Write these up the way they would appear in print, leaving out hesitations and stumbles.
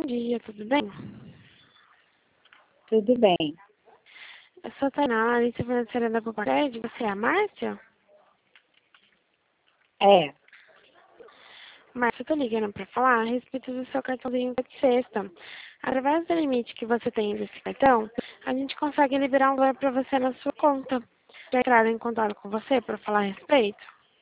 dia, tudo bem? Tudo bem. Eu sou a Tainá, analista financeira da Copacred. Você é a Márcia? É, Márcia, eu tô ligando pra falar a respeito do seu cartãozinho de sexta. Através do limite que você tem desse cartão, a gente consegue liberar um valor pra você na sua conta. Já entraram em contato com você pra falar a respeito?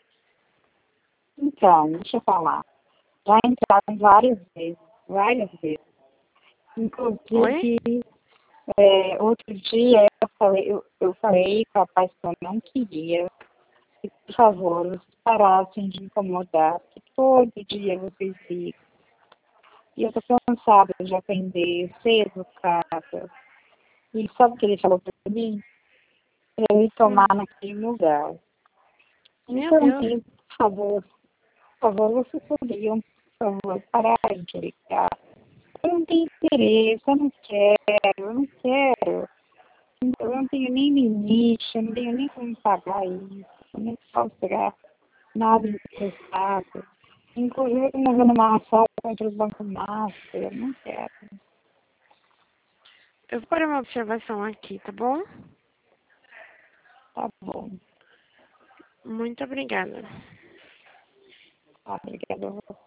então, deixa eu falar. Já entraram várias vezes, várias vezes. Oi? Inclusive, outro dia eu falei com o rapaz que eu não queria, que, por favor, vocês parassem de incomodar, porque todo dia vocês ligam. E eu tô cansada de atender, ser educada. E sabe o que ele falou para mim? Para eu ir tomar naquele lugar. Meu Então, Deus. por favor, vocês poderiam, por favor, pararem de ligar. Eu não tenho interesse, eu não quero. Eu não tenho nem limite, eu não tenho nem como pagar isso, eu nem posso pegar nada emprestado. Inclusive, eu estou movendo uma ação contra o Banco Master, eu não quero. Eu vou pôr uma observação aqui, tá bom? Tá bom, Muito obrigada. tá, obrigada a você.